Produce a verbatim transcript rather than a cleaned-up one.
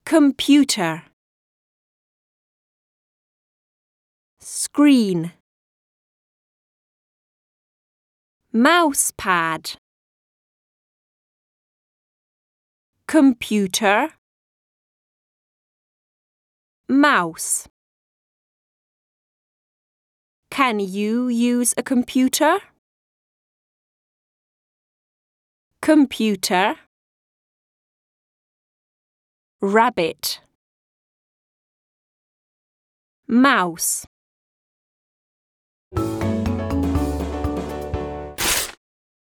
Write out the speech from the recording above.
computer, screen, mousepad, computer, mouse. Can you use a computer? Computer, rabbit, mouse.